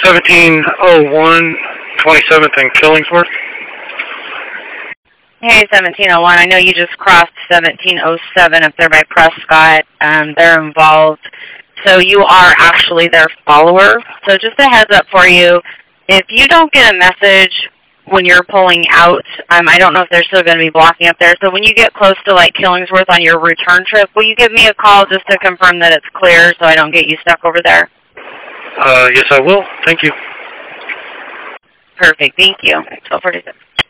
1701, 27th and Killingsworth. Hey, 1701. I know you just crossed 1707 up there by Prescott. They're involved. So you are actually their follower. So just a heads up for you. If you don't get a message when you're pulling out, I don't know if they're still going to be blocking up there. So when you get close to like Killingsworth on your return trip, will you give me a call just to confirm that it's clear so I don't get you stuck over there? Yes, I will. Thank you. Perfect. Thank you. 1246.